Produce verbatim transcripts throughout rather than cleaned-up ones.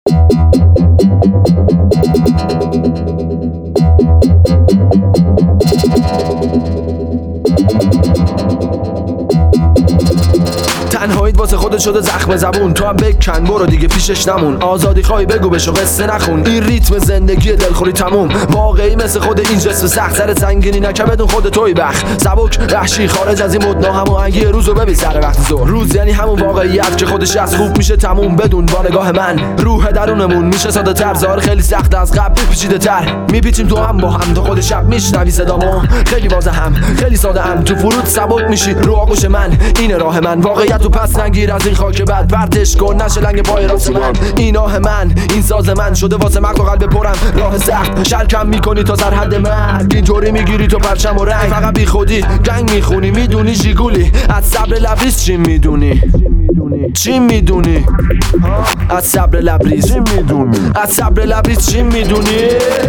تنهاییت واسه خودت شده زخم زبون، تو هم بکن برو دیگه پیشش نمون. آزادی خواهی بگو بشو قصه نخون، این ریتم زندگی دلخوری تموم. واقعی مثل خود این جسم سخت، سر سنگینی نکه بدون خود توی بخ. سبک وحشی خارج از این مد، ناهماهنگی روزو ببین سر وقت ظهر. روز یعنی همون واقعیت که خودش از خوب میشه تموم بدون با نگاه من. روح درونمون میشه ساده تر، ظاهر خیلی سخت از قبل پیچیده تر. میپیچیم تو هم با هم تا خود شب میشنوی صدامو، خیلی واضح هم خیلی ساده هم. تو فرود سبک میشی رو آغوش من، این راه من. واقعیت پس نگیر از این خاک بد، پرتش کن نشه لنگ پای راست من. این آه من، این ساز من شده واسه مغز و قلب پرم راه سخت. شرکم میکنی تا سرحد مرگ، اینطوری میگیری تو پرچم و رنگ. فقط بی خودی گنگ میخونی، میدونی ژیگولی از صبر لبریز چی میدونی؟ چی میدونی؟ از صبر لبریز چی میدونی؟ از صبر لبریز چی میدونی؟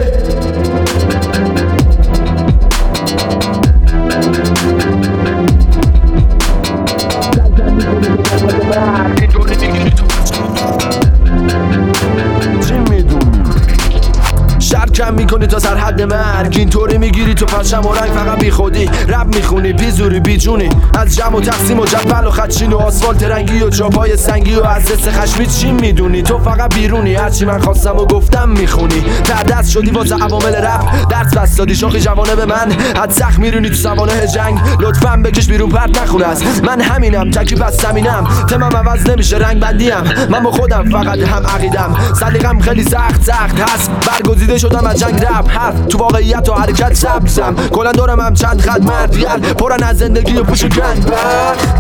شرکم میکنی تا سرحد مرگ، اینطوری میگیری تو پرچم و رنگ. فقط بی خودی رب میخونی، بی زوری بی جونی از جمع و تقسیم و جدول و خدچین و آسفالت رنگی و چاپای سنگی و از دست خشمی چی میدونی؟ تو فقط بیرونی، هرچی من خواستم و گفتم میخونی. تعدست شدی واسه عوامل رپ، درس بس دادی شاخی جوانه به من. حد سخت میرونی تو سوانه جنگ، لطفاً بکش بیرون پرت نخونه است. من همینم تکی بس زمینم، تمام عوض نمیشه رنگ بندیم. من با خودم فقط هم عقیدم، سلیقم خیلی سخت سخت هست. برگزیده شدم از جنگ رپ، حرف تو واقعیت و حرکت سبزم. کلا دورم هم چند خط مرد ریال، پرن از زندگی و پوش گنگ بخت.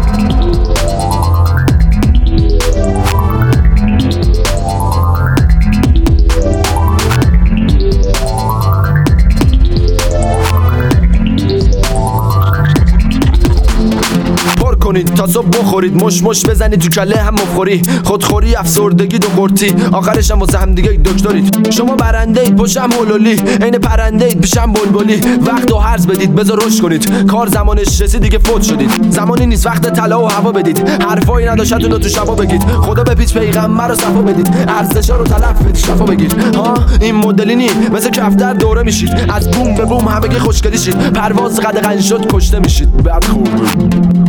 کنید تا صبح بخورید، مش مش بزنید تو کله هم مفخوری. خودخوری افسردگی دو قرتی، آخرش هم واسه هم دیگه دکترید. شما برنده اید پشم هلولی، عین پرنده اید پیشم بلبلی. وقت و هرز بدید بذار رشد کنید، کار زمانش رسید دیگه فوت شدید. زمانی نیست وقت طلا و هوا بدید، حرفایی نداشتون رو تو شبا بگید. خدا به پیچ پیغمبر رو صفا بدید، ارزشا رو تلف بدید شفا بگید. ها این مدلی نی مثل کفتر دوره میشید، از بوم به بوم همگی خوشگلی شید. پرواز قد قن شد کشته میشید. بعد خوب